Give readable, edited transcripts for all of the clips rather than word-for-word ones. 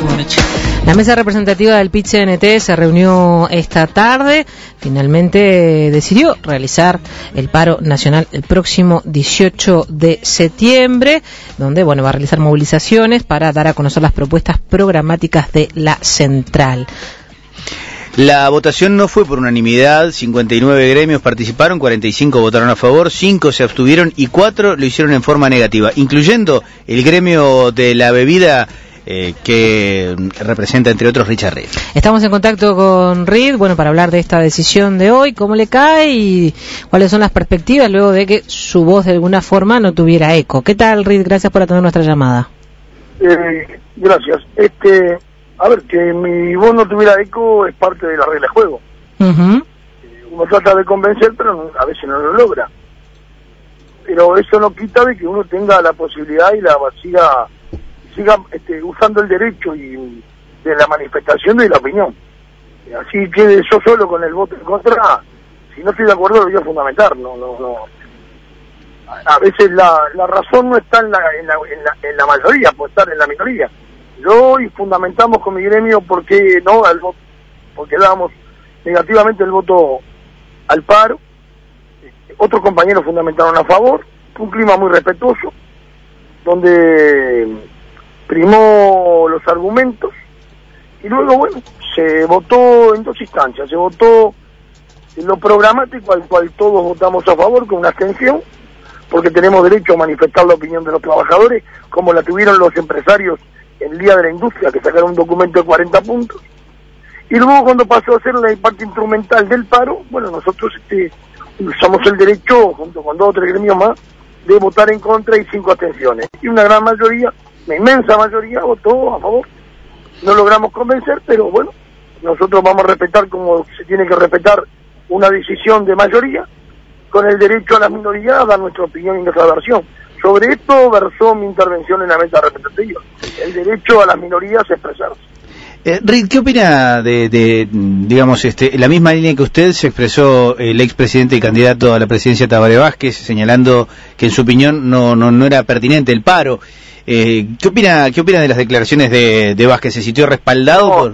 La mesa representativa del PIT-CNT se reunió esta tarde. Finalmente decidió realizar el paro nacional el próximo 18 de septiembre, donde va a realizar movilizaciones para dar a conocer las propuestas programáticas de la central. La votación no fue por unanimidad, 59 gremios participaron, 45 votaron a favor, 5 se abstuvieron y 4 lo hicieron en forma negativa, incluyendo el gremio de la bebida que representa, entre otros, Richard Reed. Estamos en contacto con Reed, para hablar de esta decisión de hoy, cómo le cae y cuáles son las perspectivas luego de que su voz de alguna forma no tuviera eco. ¿Qué tal, Reed? Gracias por atender nuestra llamada. Gracias. A ver, que mi voz no tuviera eco es parte de la regla de juego. Uno trata de convencer, pero a veces no lo logra. Pero eso no quita de que uno tenga la posibilidad y siga usando el derecho y de la manifestación de la opinión. Así que yo solo con el voto en contra, si no estoy de acuerdo, lo voy a fundamentar. No. A veces la razón no está en la mayoría, puede estar en la minoría. Yo y fundamentamos con mi gremio porque dábamos negativamente el voto al paro. Otros compañeros fundamentaron a favor, un clima muy respetuoso, donde primó los argumentos y luego se votó en 2 instancias. Se votó en lo programático, al cual todos votamos a favor con una abstención, porque tenemos derecho a manifestar la opinión de los trabajadores, como la tuvieron los empresarios el Día de la Industria, que sacaron un documento de 40 puntos. Y luego, cuando pasó a ser la parte instrumental del paro, nosotros usamos el derecho, junto con 2 o 3 gremios más, de votar en contra y 5 abstenciones. Y una gran mayoría, una inmensa mayoría, votó a favor. No logramos convencer, pero nosotros vamos a respetar como se tiene que respetar una decisión de mayoría, con el derecho a la minoría a dar nuestra opinión y nuestra versión. Sobre esto versó mi intervención en la mesa representativa, el derecho a las minorías a expresarse. Reed, ¿qué opina de la misma línea que usted se expresó el expresidente y candidato a la presidencia Tabaré Vázquez, señalando que en su opinión no era pertinente el paro? ¿Qué opina de las declaraciones de Vázquez? ¿Se sintió respaldado?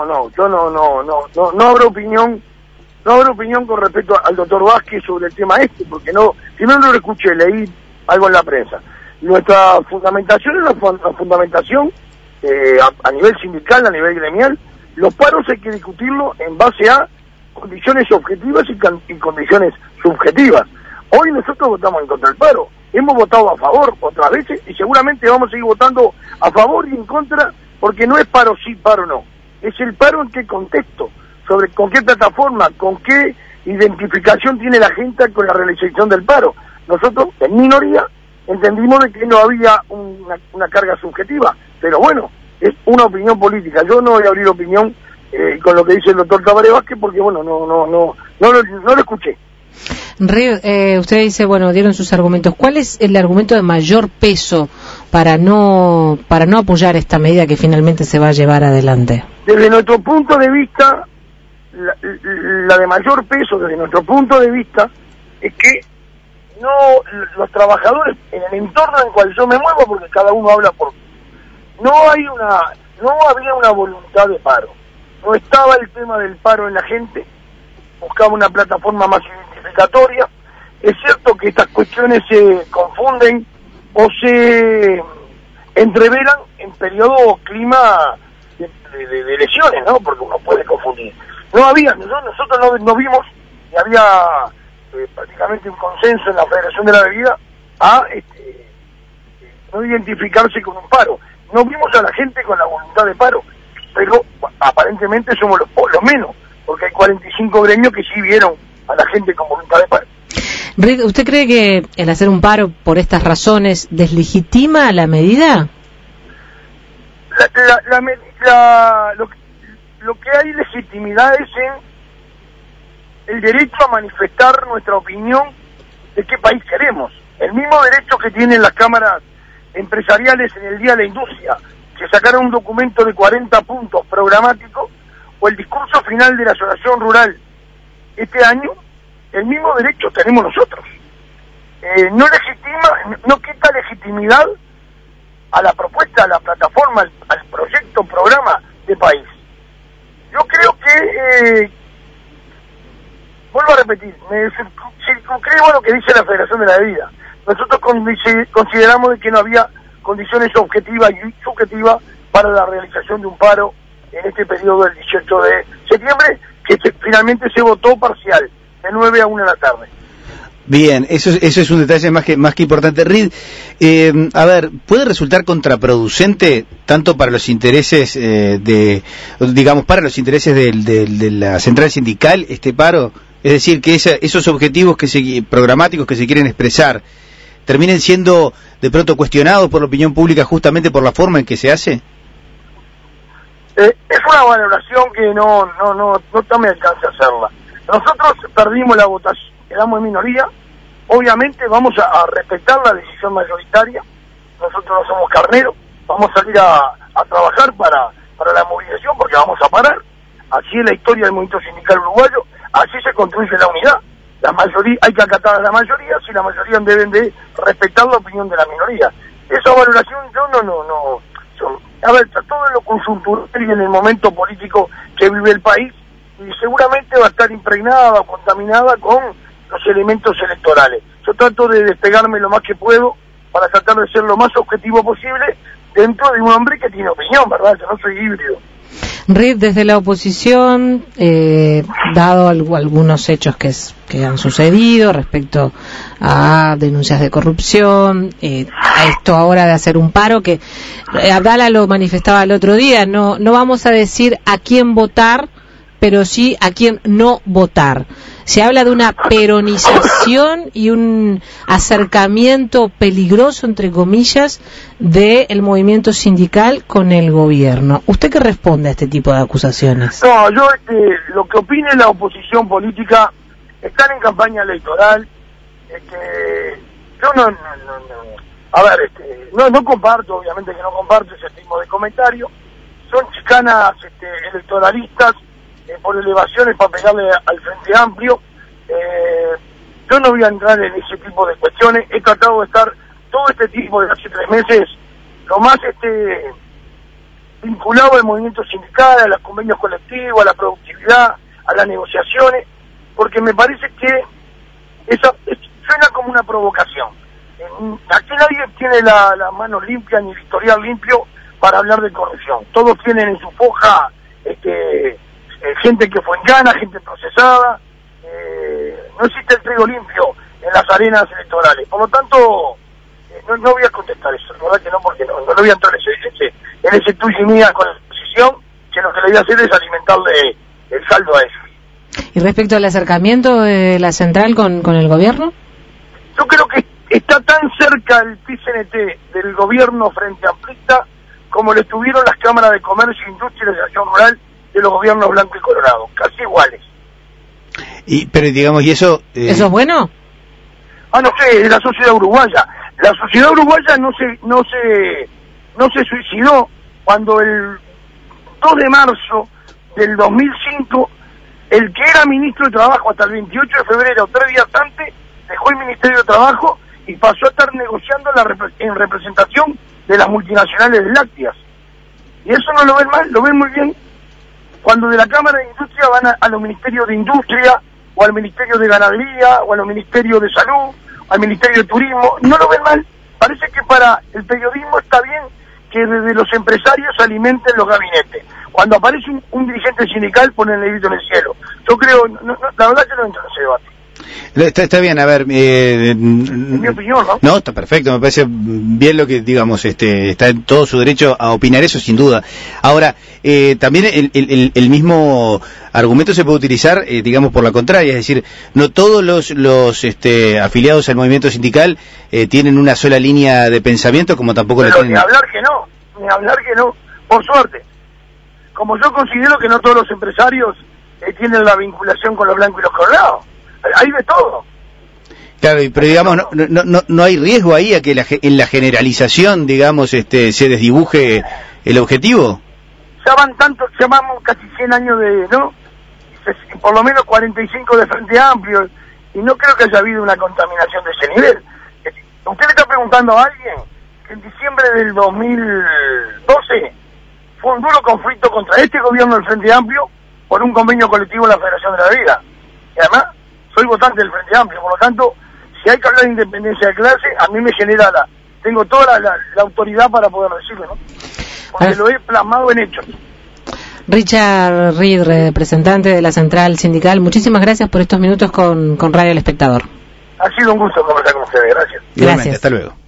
No habrá opinión. No habrá opinión con respecto al doctor Vázquez sobre el tema porque si no lo escuché, leí algo en la prensa. Nuestra fundamentación es la fundamentación a nivel sindical, a nivel gremial. Los paros hay que discutirlo en base a condiciones objetivas y condiciones subjetivas. Hoy nosotros votamos en contra del paro. Hemos votado a favor otras veces y seguramente vamos a seguir votando a favor y en contra, porque no es paro sí, paro no. Es el paro en qué contexto, con qué plataforma, con qué identificación tiene la gente con la realización del paro. Nosotros, en minoría, entendimos de que no había una carga subjetiva, pero es una opinión política. Yo no voy a abrir opinión con lo que dice el doctor Tabaré Vázquez, porque no lo escuché. Reed, usted dice, dieron sus argumentos. ¿Cuál es el argumento de mayor peso para no apoyar esta medida que finalmente se va a llevar adelante? Desde nuestro punto de vista, la de mayor peso, desde nuestro punto de vista, es que los trabajadores en el entorno en el cual yo me muevo, porque cada uno habla no había una voluntad de paro, no estaba el tema del paro en la gente, buscaba una plataforma más identificatoria. Es cierto que estas cuestiones se confunden o se entreveran en periodo clima de elecciones, porque uno puede confundir. Nosotros no vimos y había prácticamente un consenso en la Federación de la Bebida a no identificarse con un paro. No vimos a la gente con la voluntad de paro, pero aparentemente somos los menos, porque hay 45 gremios que sí vieron a la gente con voluntad de paro. Reed, ¿usted cree que el hacer un paro por estas razones deslegitima la medida? Lo que hay legitimidad es en el derecho a manifestar nuestra opinión de qué país queremos. El mismo derecho que tienen las cámaras empresariales en el Día de la Industria, que sacaron un documento de 40 puntos programáticos, o el discurso final de la Asociación Rural este año, el mismo derecho tenemos nosotros. No quita legitimidad a la propuesta, a la plataforma, al proyecto, programa de país. Yo creo que, vuelvo a repetir, me circunscribo a lo que dice la Federación de la Bebida. Nosotros consideramos de que no había condiciones objetivas y subjetivas para la realización de un paro en este periodo del 18 de septiembre, que finalmente se votó parcial, de 9 a 1 de la tarde. Bien, eso es un detalle más que importante. Reed, a ver, ¿puede resultar contraproducente tanto para los intereses para los intereses de la central sindical este paro? Es decir, que esos objetivos programáticos que se quieren expresar terminen siendo de pronto cuestionados por la opinión pública justamente por la forma en que se hace. Es una valoración que no me alcanza a hacerla. Nosotros perdimos la votación, quedamos en minoría. Obviamente vamos a respetar la decisión mayoritaria. Nosotros no somos carneros, vamos a salir a trabajar para la movilización, porque vamos a parar. Así es la historia del movimiento sindical uruguayo, así se construye la unidad. La mayoría, hay que acatar a la mayoría, si la mayoría deben de respetar la opinión de la minoría. Esa valoración a ver, todo en lo conjuntural y en el momento político que vive el país, y seguramente va a estar impregnada o contaminada con los elementos electorales. Yo trato de despegarme lo más que puedo para tratar de ser lo más objetivo posible dentro de un hombre que tiene opinión, ¿verdad? Yo no soy híbrido. Reed, desde la oposición, dado algunos hechos que han sucedido respecto a denuncias de corrupción, a esto ahora de hacer un paro, que Abdala lo manifestaba el otro día, no vamos a decir a quién votar, pero sí a quién no votar. Se habla de una peronización y un acercamiento peligroso, entre comillas, del movimiento sindical con el gobierno. ¿Usted qué responde a este tipo de acusaciones? No, yo lo que opine la oposición política, están en campaña electoral, yo no comparto, obviamente que no comparto ese tipo de comentarios, son chicanas electoralistas, por elevaciones para pegarle al Frente Amplio. Yo no voy a entrar en ese tipo de cuestiones. He tratado de estar todo este tiempo de hace 3 meses lo más vinculado al movimiento sindical, a los convenios colectivos, a la productividad, a las negociaciones, porque me parece que suena como una provocación. Aquí nadie tiene la mano limpia ni el historial limpio para hablar de corrupción. Todos tienen en su foja gente que fue en gana, gente procesada. No existe el trigo limpio en las arenas electorales. Por lo tanto, no voy a contestar eso. La verdad que no, porque no voy a entrar en ese tuyo y mía con la oposición, que lo que le voy a hacer es alimentarle el saldo a ellos. ¿Y respecto al acercamiento de la central con el gobierno? Yo creo que está tan cerca el PCNT del gobierno frente amplista como lo estuvieron las cámaras de comercio, industria y desarrollo rural de los gobiernos blanco y colorado, casi iguales. Pero digamos, ¿y eso? ¿Eso es bueno? No sé, es la sociedad uruguaya. La sociedad uruguaya no se suicidó cuando el 2 de marzo del 2005, el que era ministro de Trabajo hasta el 28 de febrero, 3 días antes, dejó el Ministerio de Trabajo y pasó a estar negociando en representación de las multinacionales lácteas. Y eso no lo ven mal, lo ven muy bien. Cuando de la Cámara de Industria van a los ministerios de Industria, o al Ministerio de Ganadería, o a los ministerios de Salud, al Ministerio de Turismo, no lo ven mal. Parece que para el periodismo está bien que desde los empresarios se alimenten los gabinetes. Cuando aparece un dirigente sindical, ponen el grito en el cielo. Yo creo, la verdad que no entro en ese debate. Está bien, a ver, en mi opinión, ¿no? No, está perfecto, me parece bien lo que, digamos, está en todo su derecho a opinar eso, sin duda. Ahora, también el mismo argumento se puede utilizar, digamos, por la contraria, es decir, no todos los afiliados al movimiento sindical tienen una sola línea de pensamiento, como tampoco Pero lo tienen. Ni hablar que no, por suerte. Como yo considero que no todos los empresarios tienen la vinculación con los blancos y los colorados. Hay de todo. Claro, pero digamos, no hay riesgo ahí a que en la generalización, digamos, se desdibuje el objetivo. Ya vamos casi 100 años por lo menos 45 de Frente Amplio, y no creo que haya habido una contaminación de ese nivel. Usted le está preguntando a alguien que en diciembre del 2012 fue un duro conflicto contra este gobierno del Frente Amplio por un convenio colectivo en la Federación de la Vida. Y además, soy votante del Frente Amplio, por lo tanto, si hay que hablar de independencia de clase, a mí me genera tengo toda la autoridad para poder decirlo, ¿no? Porque lo he plasmado en hechos. Richard Reed, representante de la Central Sindical, muchísimas gracias por estos minutos con Radio El Espectador. Ha sido un gusto conversar con ustedes, gracias. Igualmente, hasta luego.